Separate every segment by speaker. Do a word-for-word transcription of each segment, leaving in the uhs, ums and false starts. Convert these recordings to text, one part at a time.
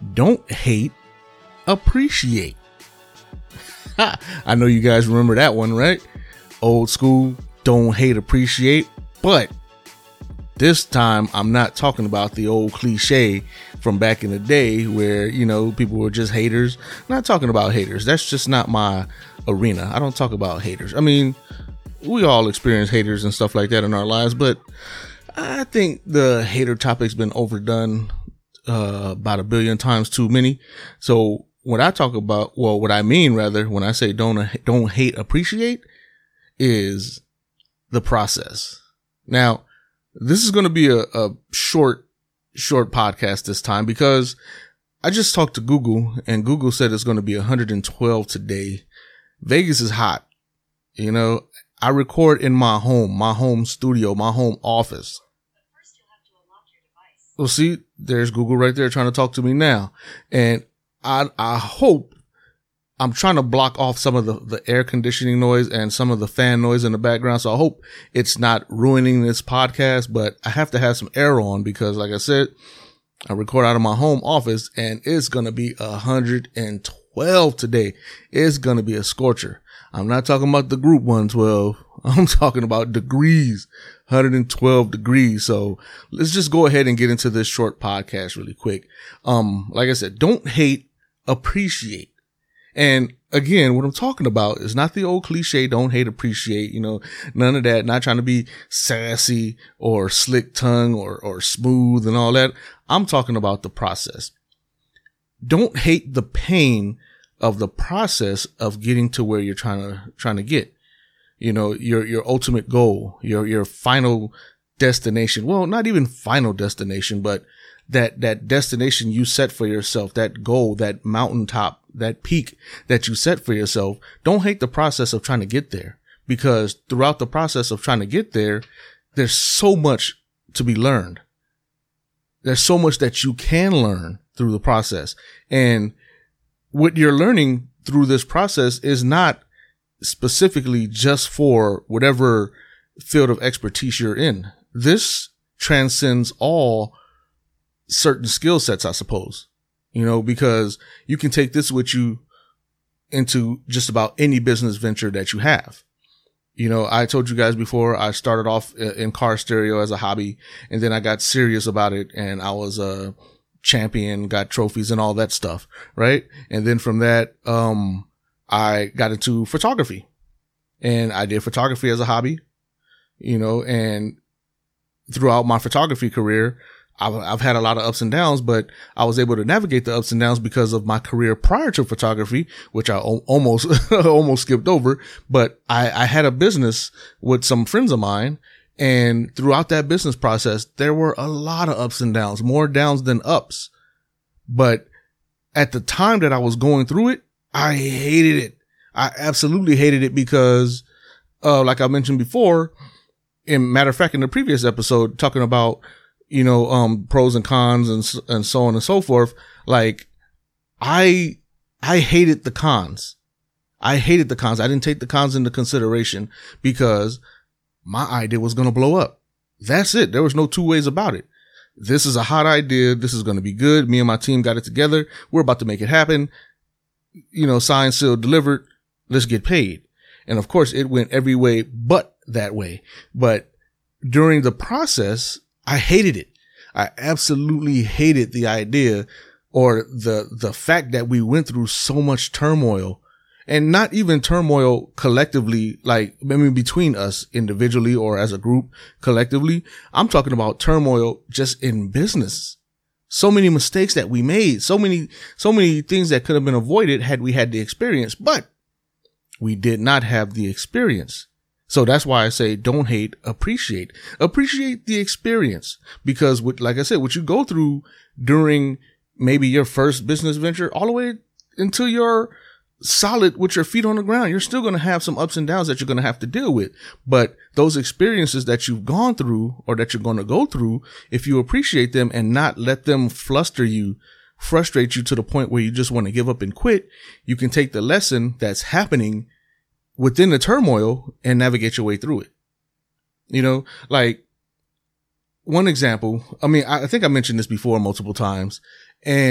Speaker 1: don't hate, appreciate. I know you guys remember that one, right? Old school, don't hate, appreciate. But this time, I'm not talking about the old cliche from back in the day where, you know, people were just haters. I'm not talking about haters. That's just not my arena. I don't talk about haters. I mean, we all experience haters and stuff like that in our lives, but I think the hater topic's been overdone uh, about a billion times too many. So what I talk about, well, what I mean rather, when I say don't don't hate, appreciate, is the process. Now, this is going to be a, a short, short podcast this time because I just talked to Google and Google said it's going to be one hundred twelve today. Vegas is hot. You know, I record in my home, my home studio, my home office. But first you'll have to unlock your device. Well, see, there's Google right there trying to talk to me now. And I, I hope I'm trying to block off some of the, the air conditioning noise and some of the fan noise in the background. So I hope it's not ruining this podcast, but I have to have some air on because like I said, I record out of my home office and it's going to be one hundred twelve today. It's going to be a scorcher. I'm not talking about the group one twelve. I'm talking about degrees, one hundred twelve degrees. So let's just go ahead and get into this short podcast really quick. Um, like I said, don't hate, appreciate. And again, what I'm talking about is not the old cliche, don't hate, appreciate, you know, none of that. Not trying to be sassy or slick tongue or, or smooth and all that. I'm talking about the process. Don't hate the pain of the process of getting to where you're trying to, trying to get, you know, your, your ultimate goal, your, your final destination. Well, not even final destination, but that, that destination you set for yourself, that goal, that mountaintop, that peak that you set for yourself. Don't hate the process of trying to get there, because throughout the process of trying to get there, there's so much to be learned. There's so much that you can learn through the process. And what you're learning through this process is not specifically just for whatever field of expertise you're in. This transcends all certain skill sets, I suppose, you know, because you can take this with you into just about any business venture that you have. You know, I told you guys before, I started off in car stereo as a hobby, and then I got serious about it and I was a champion, got trophies and all that stuff. Right. And then from that, um, I got into photography and I did photography as a hobby, you know, and throughout my photography career, I've, I've had a lot of ups and downs, but I was able to navigate the ups and downs because of my career prior to photography, which I o- almost, almost skipped over. But I, I had a business with some friends of mine. And throughout that business process, there were a lot of ups and downs, more downs than ups. But at the time that I was going through it, I hated it. I absolutely hated it because, uh, like I mentioned before, in matter of fact, in the previous episode, talking about, you know, um, pros and cons and, and so on and so forth. Like I, I hated the cons. I hated the cons. I didn't take the cons into consideration because my idea was going to blow up. That's it. There was no two ways about it. This is a hot idea. This is going to be good. Me and my team got it together. We're about to make it happen. You know, signed, sealed, delivered. Let's get paid. And of course it went every way but that way. But during the process, I hated it. I absolutely hated the idea or the, the fact that we went through so much turmoil, and not even turmoil collectively, like, I mean, between us individually or as a group collectively. I'm talking about turmoil just in business. So many mistakes that we made, so many, so many things that could have been avoided had we had the experience, but we did not have the experience. So that's why I say don't hate, appreciate. Appreciate the experience, because what, like I said, what you go through during maybe your first business venture all the way until you're solid with your feet on the ground, you're still going to have some ups and downs that you're going to have to deal with. But those experiences that you've gone through or that you're going to go through, if you appreciate them and not let them fluster you, frustrate you to the point where you just want to give up and quit, you can take the lesson that's happening within the turmoil and navigate your way through it. You know, like one example, I mean, I think I mentioned this before multiple times, and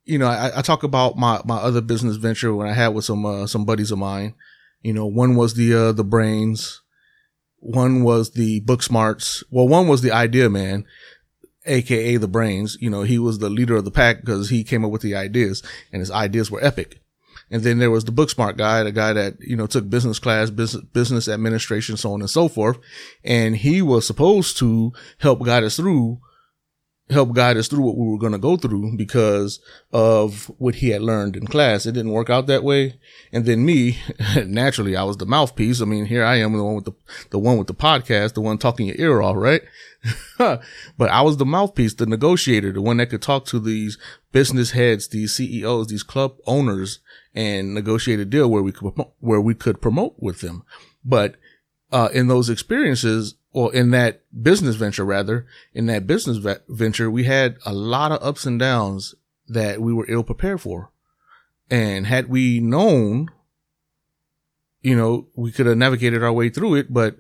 Speaker 1: you know, I, I talk about my, my other business venture when I had with some, uh, some buddies of mine. You know, one was the, uh, the brains. One was the book smarts. Well, one was the idea man, A K A the brains. You know, he was the leader of the pack because he came up with the ideas and his ideas were epic. And then there was the book smart guy, the guy that, you know, took business class, business, business administration, so on and so forth. And he was supposed to help guide us through help guide us through what we were going to go through because of what he had learned in class. It didn't work out that way. And then me, naturally, I was the mouthpiece. I mean, here I am, the one with the, the one with the podcast, the one talking your ear off, right? But I was the mouthpiece, the negotiator, the one that could talk to these business heads, these C E Os, these club owners and negotiate a deal where we could, where we could promote with them. But, uh, in those experiences, or in that business venture, rather, in that business ve- venture, we had a lot of ups and downs that we were ill prepared for. And had we known, you know, we could have navigated our way through it, but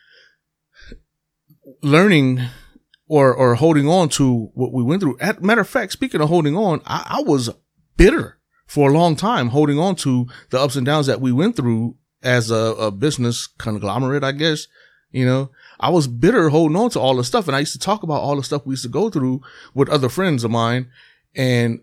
Speaker 1: learning or, or holding on to what we went through. As matter of fact, speaking of holding on, I, I was bitter for a long time, holding on to the ups and downs that we went through as a, a business conglomerate, I guess. You know, I was bitter holding on to all the stuff. And I used to talk about all the stuff we used to go through with other friends of mine. And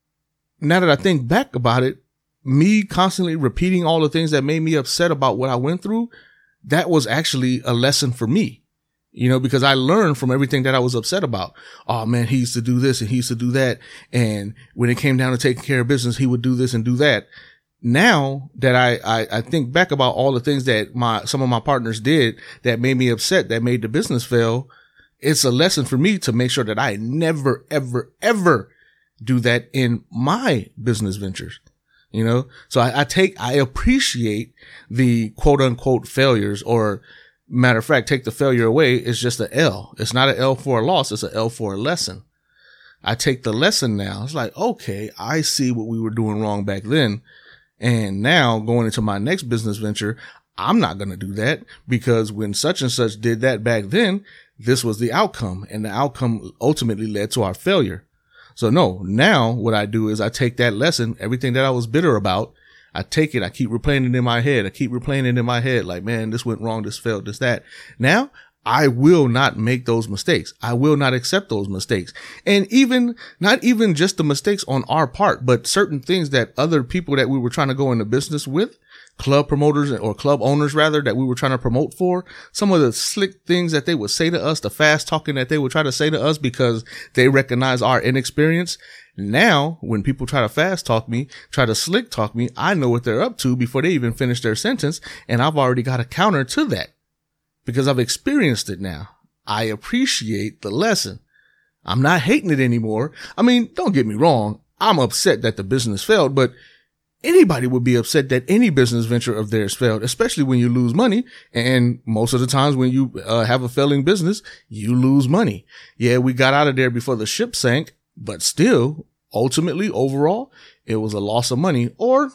Speaker 1: now that I think back about it, me constantly repeating all the things that made me upset about what I went through, that was actually a lesson for me, you know, because I learned from everything that I was upset about. Oh man, he used to do this and he used to do that. And when it came down to taking care of business, he would do this and do that. Now that I, I, I think back about all the things that my, some of my partners did that made me upset, that made the business fail, it's a lesson for me to make sure that I never, ever, ever do that in my business ventures. You know, so I, I take, I appreciate the quote unquote failures, or matter of fact, take the failure away. It's just an L. It's not an L for a loss. It's an L for a lesson. I take the lesson now. It's like, okay, I see what we were doing wrong back then. And now going into my next business venture, I'm not going to do that because when such and such did that back then, this was the outcome, and the outcome ultimately led to our failure. So no, now what I do is I take that lesson, everything that I was bitter about, I take it, I keep replaying it in my head. I keep replaying it in my head like, man, this went wrong, this failed, this, that. Now I will not make those mistakes. I will not accept those mistakes. And even, not even just the mistakes on our part, but certain things that other people that we were trying to go into business with, club promoters or club owners rather, that we were trying to promote for, some of the slick things that they would say to us, the fast talking that they would try to say to us because they recognize our inexperience. Now, when people try to fast talk me, try to slick talk me, I know what they're up to before they even finish their sentence. And I've already got a counter to that because I've experienced it now. I appreciate the lesson. I'm not hating it anymore. I mean, don't get me wrong. I'm upset that the business failed, but anybody would be upset that any business venture of theirs failed, especially when you lose money. And most of the times when you uh, have a failing business, you lose money. Yeah, we got out of there before the ship sank, but still, ultimately, overall, it was a loss of money. Or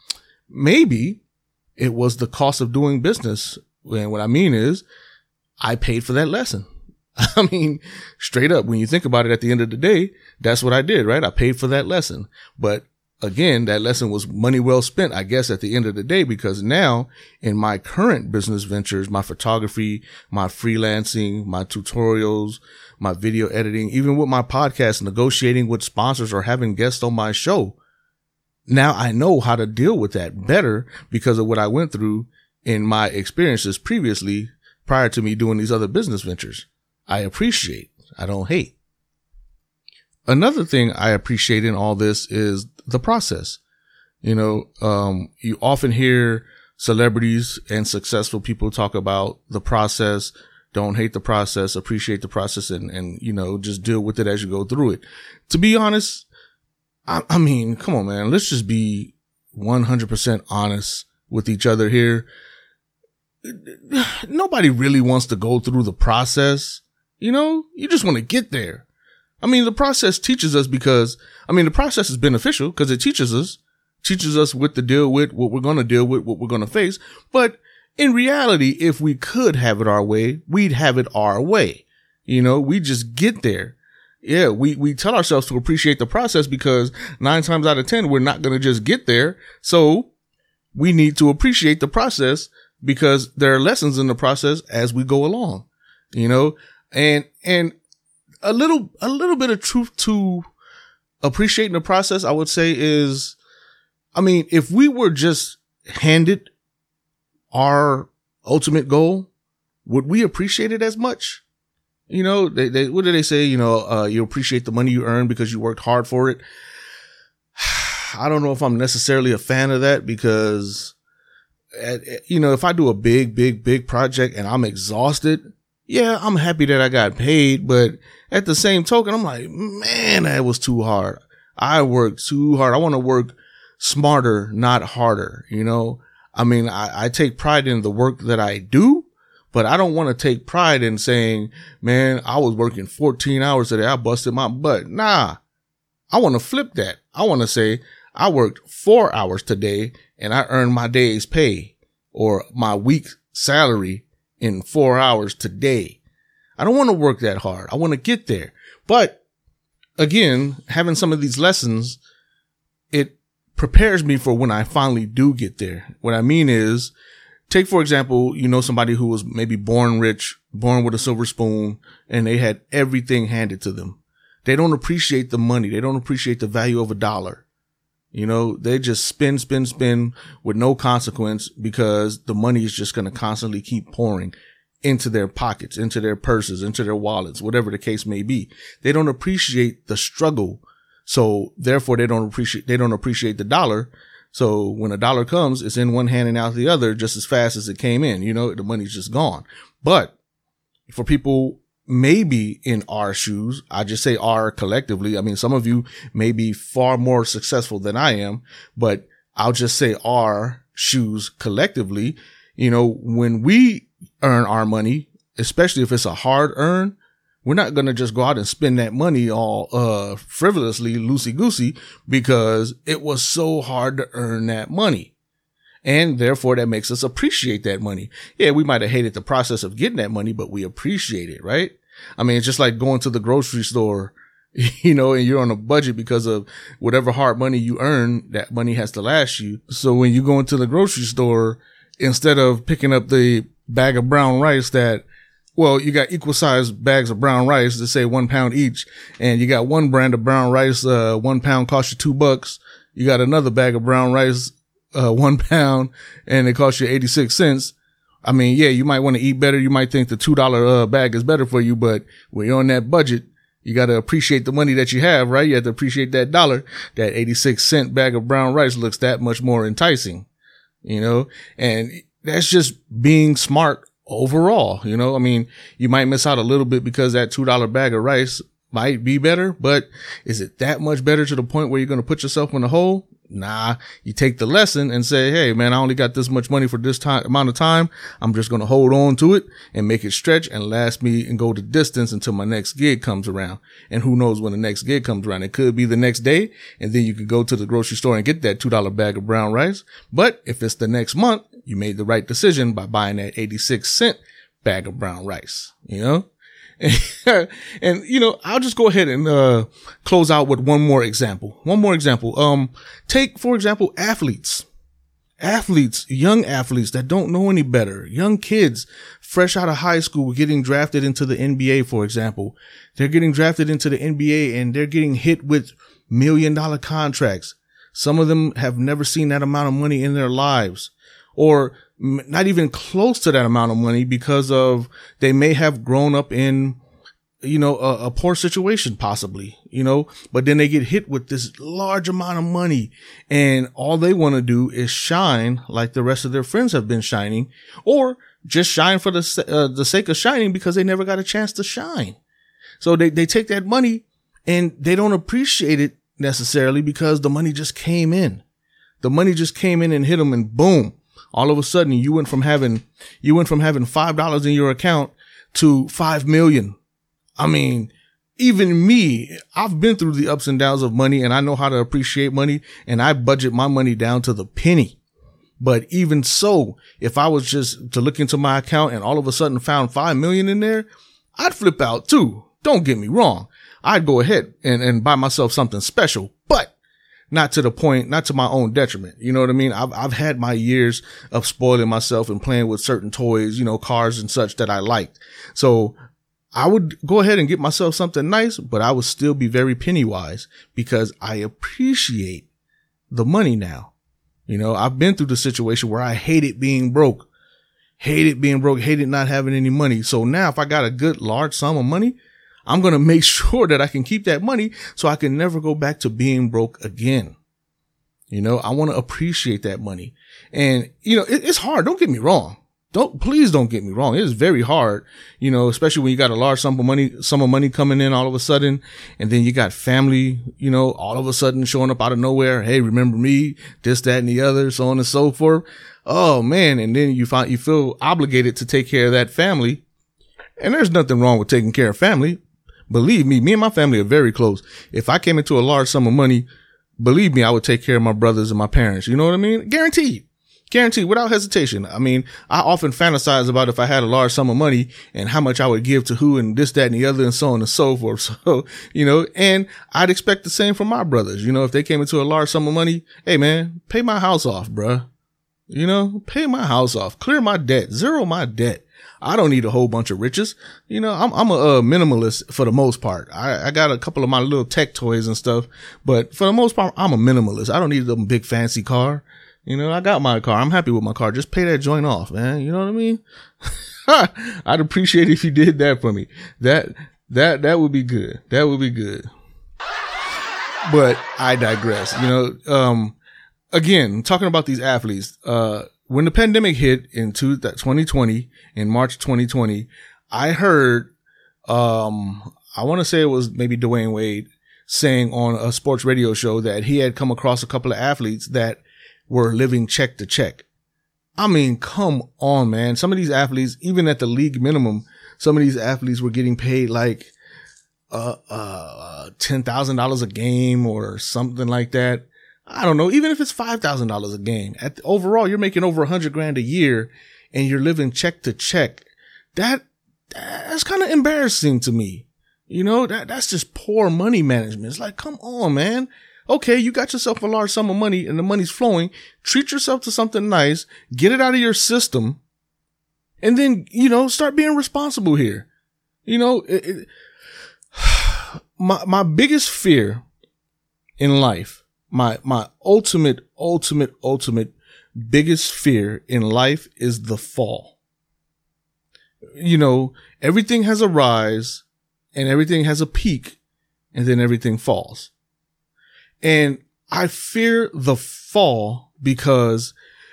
Speaker 1: maybe it was the cost of doing business. And what I mean is I paid for that lesson. I mean, straight up, when you think about it, at the end of the day, that's what I did, right? I paid for that lesson. But again, that lesson was money well spent, I guess, at the end of the day, because now in my current business ventures, my photography, my freelancing, my tutorials, my video editing, even with my podcast, negotiating with sponsors or having guests on my show. Now I know how to deal with that better because of what I went through in my experiences previously prior to me doing these other business ventures. I appreciate, I don't hate. Another thing I appreciate in all this is the process. You know, um, you often hear celebrities and successful people talk about the process. Don't hate the process, appreciate the process, and, and, you know, just deal with it as you go through it. To be honest, I, I mean, come on, man, let's just be one hundred percent honest with each other here. Nobody really wants to go through the process. You know, you just want to get there. I mean, the process teaches us because, I mean, the process is beneficial because it teaches us, teaches us what to deal with, what we're going to deal with, what we're going to face. But in reality, if we could have it our way, we'd have it our way. You know, we just get there. Yeah, we, we tell ourselves to appreciate the process because nine times out of ten, we're not going to just get there. So we need to appreciate the process because there are lessons in the process as we go along, you know, and, and a little, a little bit of truth to appreciating the process, I would say is, I mean, if we were just handed our ultimate goal, would we appreciate it as much? You know, they, they, what do they say? You know, uh, you appreciate the money you earn because you worked hard for it. I don't know if I'm necessarily a fan of that because, at, you know, if I do a big, big, big project and I'm exhausted, yeah, I'm happy that I got paid. But at the same token, I'm like, man, that was too hard. I worked too hard. I want to work smarter, not harder. You know, I mean, I, I take pride in the work that I do. But I don't want to take pride in saying, man, I was working fourteen hours today. I busted my butt. Nah, I want to flip that. I want to say I worked four hours today and I earned my day's pay or my week's salary in four hours today. I don't want to work that hard. I want to get there. But again, having some of these lessons, it prepares me for when I finally do get there. What I mean is, take, for example, you know, somebody who was maybe born rich, born with a silver spoon, and they had everything handed to them. They don't appreciate the money. They don't appreciate the value of a dollar. You know, they just spend, spend, spend with no consequence because the money is just going to constantly keep pouring into their pockets, into their purses, into their wallets, whatever the case may be. They don't appreciate the struggle. So therefore they don't appreciate, they don't appreciate the dollar. So when a dollar comes, it's in one hand and out the other just as fast as it came in. You know, the money's just gone. But for people maybe in our shoes, I just say our collectively. I mean, some of you may be far more successful than I am, but I'll just say our shoes collectively. You know, when we earn our money, especially if it's a hard earn, we're not going to just go out and spend that money all, uh, frivolously, loosey goosey, because it was so hard to earn that money. And therefore that makes us appreciate that money. Yeah, we might have hated the process of getting that money, but we appreciate it, right? I mean, it's just like going to the grocery store, you know, and you're on a budget because of whatever hard money you earn, that money has to last you. So when you go into the grocery store, instead of picking up the bag of brown rice that, well, you got equal sized bags of brown rice that say one pound each, and you got one brand of brown rice, uh, one pound costs you two bucks. You got another bag of brown rice, uh, one pound, and it costs you eighty-six cents. I mean, yeah, you might want to eat better. You might think the two dollar uh, bag is better for you, but when you're on that budget, you got to appreciate the money that you have, right? You have to appreciate that dollar. That eighty-six cent bag of brown rice looks that much more enticing, you know, and that's just being smart overall. You know, I mean, you might miss out a little bit because that two dollar bag of rice might be better, but is it that much better to the point where you're going to put yourself in a hole? Nah, you take the lesson and say, hey, man, I only got this much money for this time amount of time. I'm just going to hold on to it and make it stretch and last me and go the distance until my next gig comes around. And who knows when the next gig comes around? It could be the next day, and then you could go to the grocery store and get that two dollar bag of brown rice. But if it's the next month, you made the right decision by buying that eighty-six cent bag of brown rice, you know? And, you know, I'll just go ahead and, uh, close out with one more example. One more example. Um, take, for example, athletes, athletes, young athletes that don't know any better, young kids fresh out of high school getting drafted into the N B A, for example. They're getting drafted into the N B A and they're getting hit with million dollar contracts. Some of them have never seen that amount of money in their lives, or not even close to that amount of money because of they may have grown up in, you know, a, a poor situation possibly, you know, but then they get hit with this large amount of money and all they want to do is shine like the rest of their friends have been shining, or just shine for the, uh, the sake of shining because they never got a chance to shine. So they, they take that money and they don't appreciate it necessarily because the money just came in. The money just came in and hit them, and boom. All of a sudden you went from having, you went from having five dollars in your account to five million. I mean, even me, I've been through the ups and downs of money and I know how to appreciate money, and I budget my money down to the penny. But even so, if I was just to look into my account and all of a sudden found five million in there, I'd flip out too. Don't get me wrong. I'd go ahead and, and buy myself something special, but not to the point, not to my own detriment. You know what I mean? I've, I've had my years of spoiling myself and playing with certain toys, you know, cars and such that I liked. So I would go ahead and get myself something nice, but I would still be very penny wise because I appreciate the money now. You know, I've been through the situation where I hated being broke, hated being broke, hated not having any money. So now if I got a good large sum of money, I'm going to make sure that I can keep that money so I can never go back to being broke again. You know, I want to appreciate that money. And, you know, it, it's hard. Don't get me wrong. Don't, please don't get me wrong. It is very hard, you know, especially when you got a large sum of money, sum of money coming in all of a sudden. And then you got family, you know, all of a sudden showing up out of nowhere. Hey, remember me? This, that, and the other, so on and so forth. Oh man. And then you find, you feel obligated to take care of that family. And there's nothing wrong with taking care of family. Believe me, me and my family are very close. If I came into a large sum of money, believe me, I would take care of my brothers and my parents. You know what I mean? Guaranteed. Guaranteed, without hesitation. I mean, I often fantasize about if I had a large sum of money and how much I would give to who and this, that, and the other and so on and so forth. So, you know, and I'd expect the same from my brothers. You know, if they came into a large sum of money, hey man, pay my house off, bruh. You know, pay my house off, clear my debt, zero my debt. I don't need a whole bunch of riches. You know, I'm, I'm a, a minimalist for the most part. I, I got a couple of my little tech toys and stuff, but for the most part, I'm a minimalist. I don't need a big fancy car. You know, I got my car. I'm happy with my car. Just pay that joint off, man. You know what I mean? I'd appreciate it if you did that for me. That, that, that would be good. That would be good. But I digress. You know, um, again, talking about these athletes, uh, when the pandemic hit in twenty twenty, in March twenty twenty, I heard, um, I want to say it was maybe Dwayne Wade saying on a sports radio show that he had come across a couple of athletes that were living check to check. I mean, come on, man. Some of these athletes, even at the league minimum, some of these athletes were getting paid like, uh, uh, ten thousand dollars a game or something like that. I don't know, even if it's five thousand dollars a game. At the, overall, you're making over a hundred grand a year and you're living check to check. That, that's kind of embarrassing to me. You know, that, that's just poor money management. It's like, come on, man. Okay, you got yourself a large sum of money and the money's flowing. Treat yourself to something nice, get it out of your system, and then, you know, start being responsible here. You know, it, it, my, my biggest fear in life, My, my ultimate, ultimate, ultimate biggest fear in life is the fall. You know, everything has a rise and everything has a peak and then everything falls. And I fear the fall because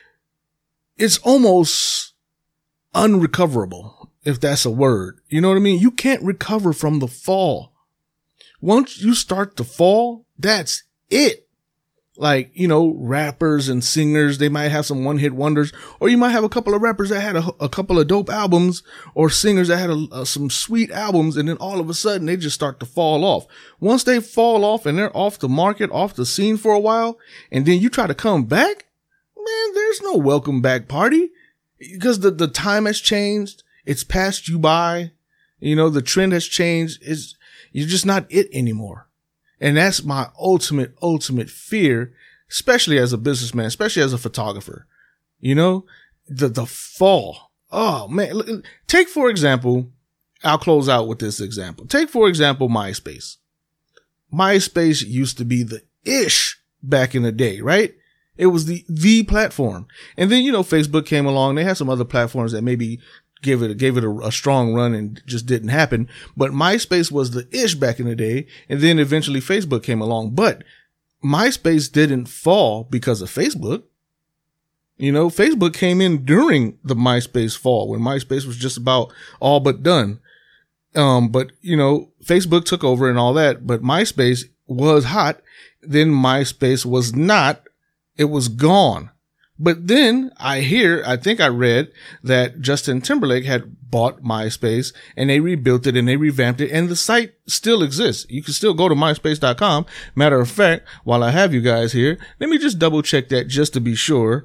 Speaker 1: it's almost unrecoverable, if that's a word. You know what I mean? You can't recover from the fall. Once you start to fall, that's it. Like, you know, rappers and singers, they might have some one hit wonders, or you might have a couple of rappers that had a, a couple of dope albums, or singers that had a, a, some sweet albums, and then all of a sudden they just start to fall off. Once they fall off and they're off the market, off the scene for a while, and then you try to come back, man, there's no welcome back party because the, the time has changed. It's passed you by. You know, the trend has changed. It's, you're just not it anymore. And that's my ultimate, ultimate fear, especially as a businessman, especially as a photographer. You know, the, the fall. Oh man. Take, for example, I'll close out with this example. Take, for example, MySpace. MySpace used to be the ish back in the day, right? It was the, the platform. And then, you know, Facebook came along. They had some other platforms that maybe gave it, gave it a, a strong run and just didn't happen. But MySpace was the ish back in the day. And then eventually Facebook came along, but MySpace didn't fall because of Facebook. You know, Facebook came in during the MySpace fall when MySpace was just about all but done. Um, but you know, Facebook took over and all that, but MySpace was hot. Then MySpace was not, it was gone. But then I hear, I think I read that Justin Timberlake had bought MySpace and they rebuilt it and they revamped it and the site still exists. You can still go to myspace dot com. Matter of fact, while I have you guys here, let me just double check that just to be sure.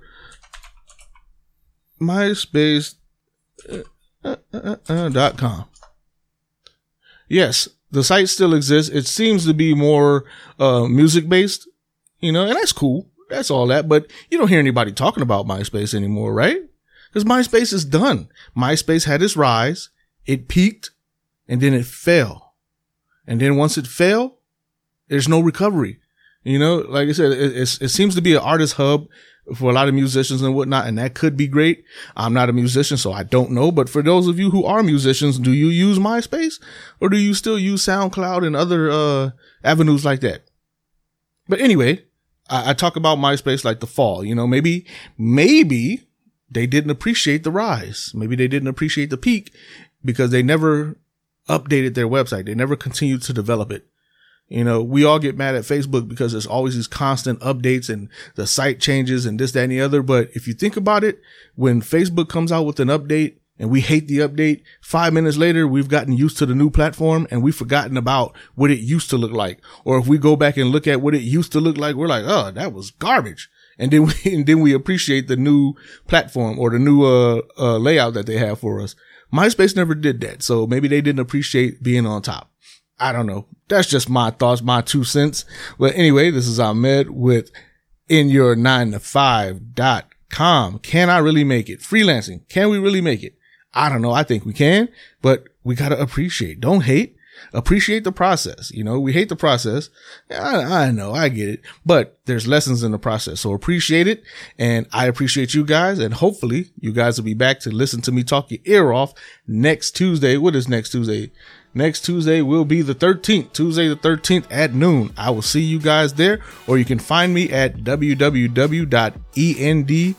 Speaker 1: MySpace dot com. Yes, The site still exists. It seems to be more uh, music based, you know, and that's cool. That's all that. But you don't hear anybody talking about MySpace anymore, right? Because MySpace is done. MySpace had its rise. It peaked and then it fell. And then once it fell, there's no recovery. You know, like I said, it, it, it seems to be an artist hub for a lot of musicians and whatnot, and that could be great. I'm not a musician, so I don't know. But for those of you who are musicians, do you use MySpace or do you still use SoundCloud and other uh avenues like that? But anyway, I, I talk about MySpace like the fall. You know, maybe, maybe they didn't appreciate the rise. Maybe they didn't appreciate the peak because they never updated their website. They never continued to develop it. You know, we all get mad at Facebook because there's always these constant updates and the site changes and this, that, and the other. But if you think about it, when Facebook comes out with an update and we hate the update, five minutes later, we've gotten used to the new platform and we've forgotten about what it used to look like. Or if we go back and look at what it used to look like, we're like, oh, that was garbage. And then we, and then we appreciate the new platform or the new, uh, uh, layout that they have for us. MySpace never did that. So maybe they didn't appreciate being on top. I don't know. That's just my thoughts, my two cents. But anyway, this is Ahmed with in your nine to five dot com. Can I really make it? Freelancing. Can we really make it? I don't know. I think we can, but we got to appreciate. Don't hate. Appreciate the process. You know, we hate the process. I, I know. I get it, but there's lessons in the process. So appreciate it. And I appreciate you guys. And hopefully you guys will be back to listen to me talk your ear off next Tuesday. What is next Tuesday? Next Tuesday will be the thirteenth, Tuesday the thirteenth at noon. I will see you guys there, or you can find me at w w w dot endyur,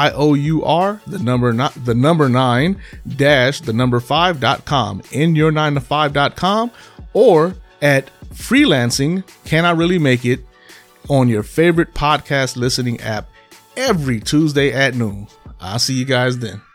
Speaker 1: the number not the number nine dash the number five dot com, in your nine to five dot com, or at freelancing. Can I really make it? On your favorite podcast listening app every Tuesday at noon. I'll see you guys then.